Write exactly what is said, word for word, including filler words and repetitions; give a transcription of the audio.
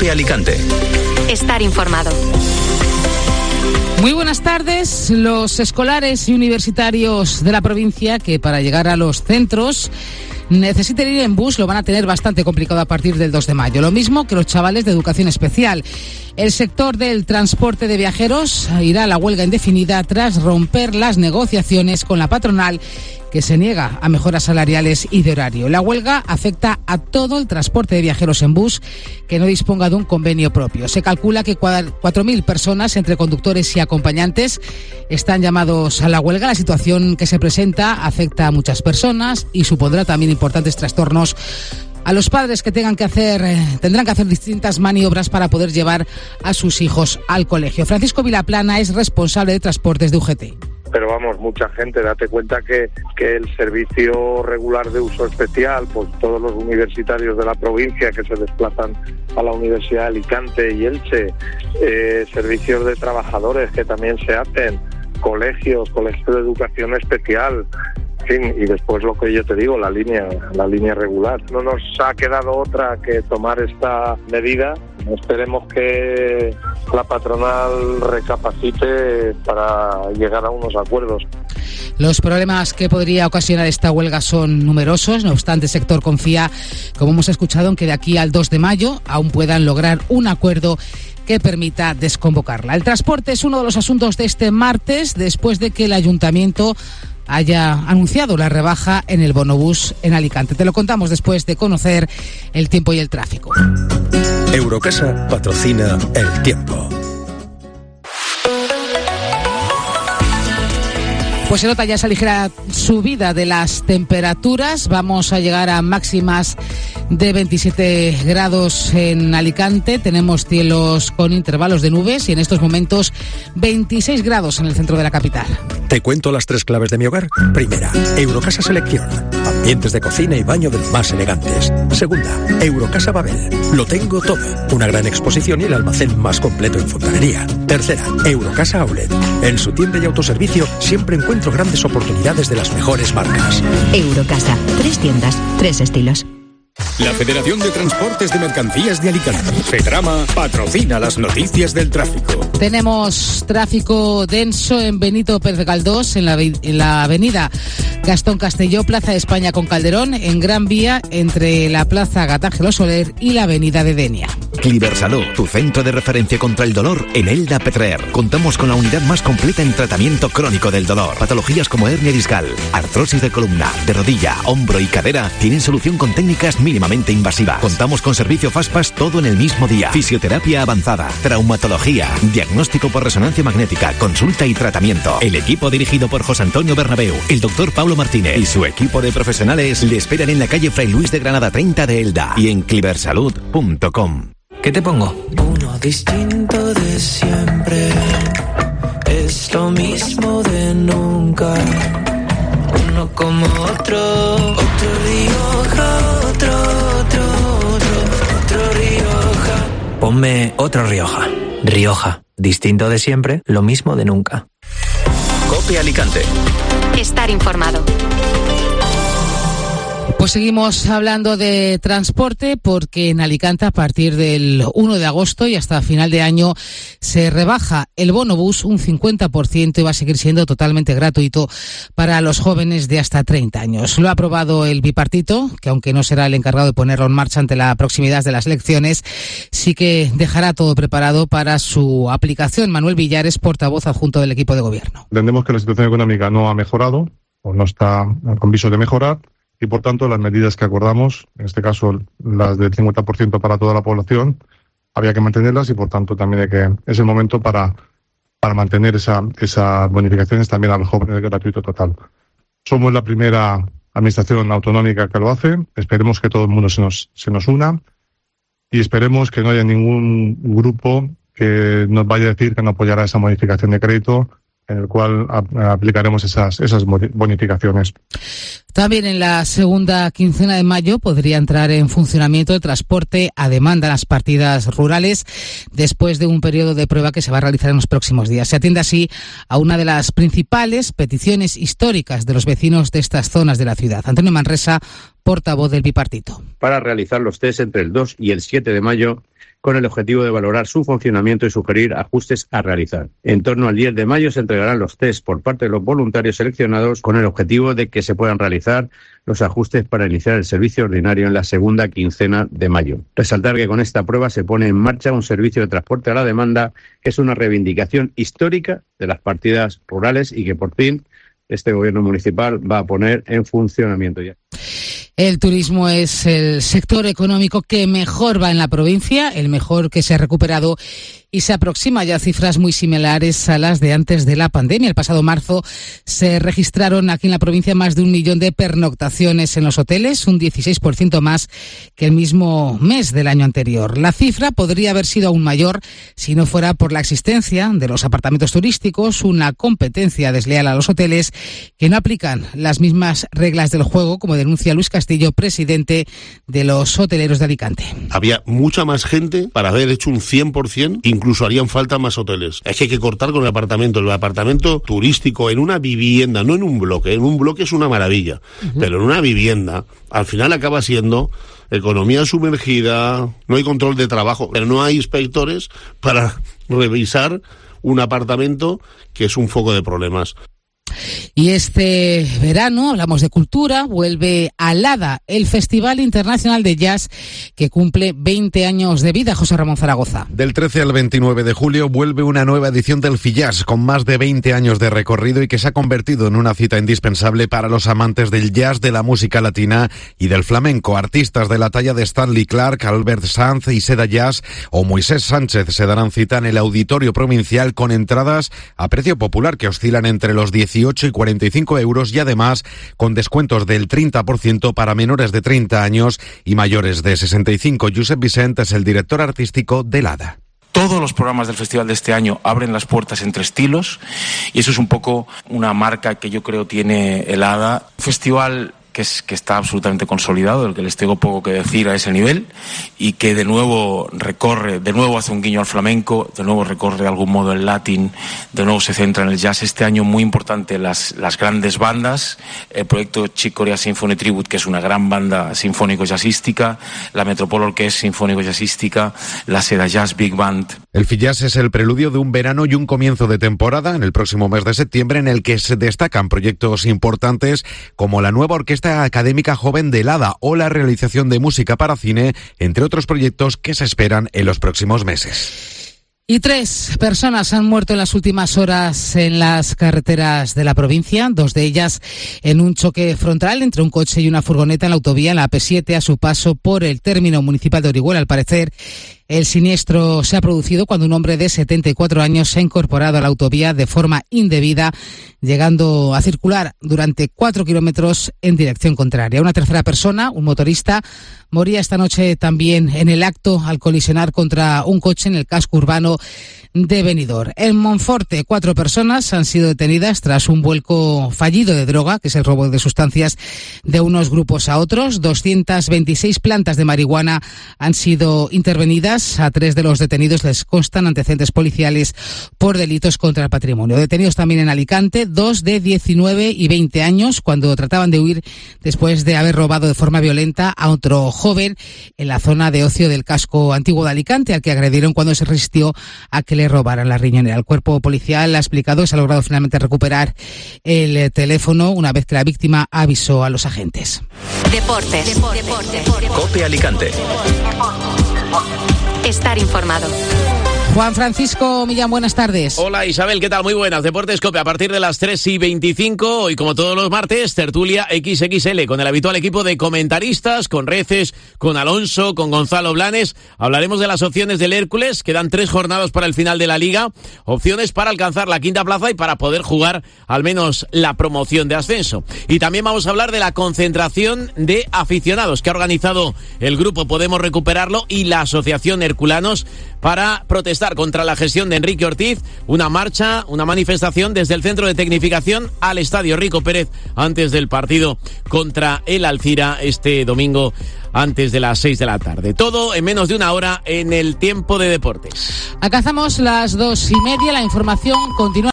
COPE Alicante. Estar informado. Muy buenas tardes. Los escolares y universitarios de la provincia que para llegar a los centros necesiten ir en bus lo van a tener bastante complicado a partir del dos de mayo. Lo mismo que los chavales de educación especial. El sector del transporte de viajeros irá a la huelga indefinida tras romper las negociaciones con la patronal, que se niega a mejoras salariales y de horario. La huelga afecta a todo el transporte de viajeros en bus que no disponga de un convenio propio. Se calcula que cuatro mil personas, entre conductores y acompañantes, están llamados a la huelga. La situación que se presenta afecta a muchas personas y supondrá también importantes trastornos a los padres que tengan que hacer, eh, tendrán que hacer distintas maniobras para poder llevar a sus hijos al colegio. Francisco Vilaplana es responsable de transportes de U G T. Pero vamos, mucha gente, date cuenta que, que el servicio regular de uso especial, pues todos los universitarios de la provincia que se desplazan a la Universidad de Alicante y Elche, eh, servicios de trabajadores que también se hacen, colegios, colegios de educación especial, en fin, y después lo que yo te digo, la línea, la línea regular. No nos ha quedado otra que tomar esta medida. Esperemos que la patronal recapacite para llegar a unos acuerdos. Los problemas que podría ocasionar esta huelga son numerosos. No obstante, el sector confía, como hemos escuchado, en que de aquí al dos de mayo aún puedan lograr un acuerdo que permita desconvocarla. El transporte es uno de los asuntos de este martes, después de que el ayuntamiento haya anunciado la rebaja en el bonobús en Alicante. Te lo contamos después de conocer el tiempo y el tráfico. Eurocasa patrocina el tiempo. Pues se nota ya esa ligera subida de las temperaturas. Vamos a llegar a máximas de veintisiete grados en Alicante. Tenemos cielos con intervalos de nubes y en estos momentos veintiséis grados en el centro de la capital. Te cuento las tres claves de mi hogar. Primera, Eurocasa Selección. Ambientes de cocina y baño de los más elegantes. Segunda, Eurocasa Babel. Lo tengo todo. Una gran exposición y el almacén más completo en fontanería. Tercera, Eurocasa Outlet. En su tienda y autoservicio siempre encuentro grandes oportunidades de las mejores marcas. Eurocasa. Tres tiendas, tres estilos. La Federación de Transportes de Mercancías de Alicante, FETRAMA, patrocina las noticias del tráfico. Tenemos tráfico denso en Benito Pérez Galdós, en la, en la avenida Gastón Castelló, Plaza de España con Calderón, en Gran Vía, entre la Plaza Gatángelo Soler y la avenida de Denia. Cliversalud, tu centro de referencia contra el dolor en Elda Petrer. Contamos con la unidad más completa en tratamiento crónico del dolor. Patologías como hernia discal, artrosis de columna, de rodilla, hombro y cadera tienen solución con técnicas mínimamente invasivas. Contamos con servicio Fastpass todo en el mismo día. Fisioterapia avanzada, traumatología, diagnóstico por resonancia magnética, consulta y tratamiento. El equipo dirigido por José Antonio Bernabeu, el doctor Pablo Martínez y su equipo de profesionales le esperan en la calle Fray Luis de Granada treinta de Elda y en cliversalud punto com. ¿Qué te pongo? Uno distinto de siempre, es lo mismo de nunca. Uno como otro, otro Rioja, otro, otro, otro, otro Rioja. Ponme otro Rioja. Rioja, distinto de siempre, lo mismo de nunca. COPE Alicante. Estar informado. Pues seguimos hablando de transporte porque en Alicante a partir del uno de agosto y hasta final de año se rebaja el bonobús un cincuenta por ciento y va a seguir siendo totalmente gratuito para los jóvenes de hasta treinta años. Lo ha aprobado el bipartito, que aunque no será el encargado de ponerlo en marcha ante la proximidad de las elecciones, sí que dejará todo preparado para su aplicación. Manuel Villares, portavoz adjunto del equipo de gobierno. Entendemos que la situación económica no ha mejorado o no está con visos de mejorar. Y, por tanto, las medidas que acordamos, en este caso las del cincuenta por ciento para toda la población, había que mantenerlas y, por tanto, también hay que, es el momento para, para mantener esa, esas bonificaciones también a los jóvenes de gratuito total. Somos la primera administración autonómica que lo hace. Esperemos que todo el mundo se nos, se nos una y esperemos que no haya ningún grupo que nos vaya a decir que no apoyará esa modificación de crédito en el cual a, aplicaremos esas, esas bonificaciones. También en la segunda quincena de mayo podría entrar en funcionamiento el transporte a demanda en las partidas rurales después de un periodo de prueba que se va a realizar en los próximos días. Se atiende así a una de las principales peticiones históricas de los vecinos de estas zonas de la ciudad. Antonio Manresa, portavoz del bipartito. Para realizar los test entre el dos y el siete de mayo con el objetivo de valorar su funcionamiento y sugerir ajustes a realizar. En torno al diez de mayo se entregarán los test por parte de los voluntarios seleccionados con el objetivo de que se puedan realizar los ajustes para iniciar el servicio ordinario en la segunda quincena de mayo. Resaltar que con esta prueba se pone en marcha un servicio de transporte a la demanda que es una reivindicación histórica de las partidas rurales y que por fin este gobierno municipal va a poner en funcionamiento ya. El turismo es el sector económico que mejor va en la provincia, el mejor que se ha recuperado y se aproxima ya a cifras muy similares a las de antes de la pandemia. El pasado marzo se registraron aquí en la provincia más de un millón de pernoctaciones en los hoteles, un dieciséis por ciento más que el mismo mes del año anterior. La cifra podría haber sido aún mayor si no fuera por la existencia de los apartamentos turísticos, una competencia desleal a los hoteles que no aplican las mismas reglas del juego, como denuncia Luis Castillo, presidente de los hoteleros de Alicante. Había mucha más gente para haber hecho un cien por ciento, incluso harían falta más hoteles. Es que hay que cortar con el apartamento. El apartamento turístico en una vivienda, no en un bloque. En un bloque es una maravilla, uh-huh. pero en una vivienda al final acaba siendo economía sumergida, no hay control de trabajo, pero no hay inspectores para revisar un apartamento que es un foco de problemas. Y este verano, hablamos de cultura, vuelve a Lada, el Festival Internacional de Jazz que cumple veinte años de vida. José Ramón Zaragoza. Del trece al veintinueve de julio vuelve una nueva edición del Fijazz con más de veinte años de recorrido y que se ha convertido en una cita indispensable para los amantes del jazz, de la música latina y del flamenco. Artistas de la talla de Stanley Clarke, Albert Sanz y Seda Jazz o Moisés Sánchez se darán cita en el Auditorio Provincial con entradas a precio popular que oscilan entre los dieciocho y cuarenta y cinco euros y además con descuentos del treinta por ciento para menores de treinta años y mayores de sesenta y cinco. Josep Vicent es el director artístico de Lada. Todos los programas del festival de este año abren las puertas entre estilos y eso es un poco una marca que yo creo tiene el Lada. Un festival que, es, que está absolutamente consolidado, del que les tengo poco que decir a ese nivel y que de nuevo recorre, de nuevo hace un guiño al flamenco, de nuevo recorre de algún modo el latín, de nuevo se centra en el jazz. Este año muy importante las, las grandes bandas, el proyecto Chick Corea Symphony Tribute, que es una gran banda sinfónico-jazzística, la Metropole Orquestra Sinfónico-Jazzística, la Seda Jazz Big Band. El Fijazz es el preludio de un verano y un comienzo de temporada en el próximo mes de septiembre en el que se destacan proyectos importantes como la nueva orquesta académica joven de Lada o la realización de música para cine, entre otros proyectos que se esperan en los próximos meses. Y tres personas han muerto en las últimas horas en las carreteras de la provincia, dos de ellas en un choque frontal entre un coche y una furgoneta en la autovía, en la A P siete, a su paso por el término municipal de Orihuela. Al parecer, el siniestro se ha producido cuando un hombre de setenta y cuatro años se ha incorporado a la autovía de forma indebida, llegando a circular durante cuatro kilómetros en dirección contraria. Una tercera persona, un motorista, moría esta noche también en el acto al colisionar contra un coche en el casco urbano de Benidorm. En Monforte, cuatro personas han sido detenidas tras un vuelco fallido de droga, que es el robo de sustancias de unos grupos a otros. doscientas veintiséis plantas de marihuana han sido intervenidas. A tres de los detenidos les constan antecedentes policiales por delitos contra el patrimonio. Detenidos también en Alicante, dos de diecinueve y veinte años, cuando trataban de huir después de haber robado de forma violenta a otro joven en la zona de ocio del casco antiguo de Alicante, al que agredieron cuando se resistió a que le robaran la riñonera. El cuerpo policial ha explicado que se ha logrado finalmente recuperar el teléfono una vez que la víctima avisó a los agentes. Deportes. Deportes. Deportes. COPE Alicante. Estar informado. Juan Francisco Millán, buenas tardes. Hola Isabel, ¿qué tal? Muy buenas. Deportes COPE a partir de las tres y veinticinco. Hoy, como todos los martes, tertulia equis equis ele con el habitual equipo de comentaristas, con Reces, con Alonso, con Gonzalo Blanes. Hablaremos de las opciones del Hércules. Quedan tres jornadas para el final de la Liga. Opciones para alcanzar la quinta plaza y para poder jugar al menos la promoción de ascenso. Y también vamos a hablar de la concentración de aficionados que ha organizado el grupo Podemos Recuperarlo y la Asociación Herculanos para protestar contra la gestión de Enrique Ortiz. Una marcha, una manifestación desde el centro de tecnificación al estadio Rico Pérez antes del partido contra el Alcira este domingo antes de las seis de la tarde. Todo en menos de una hora en el tiempo de deportes. Alcanzamos las dos y media. La información continúa.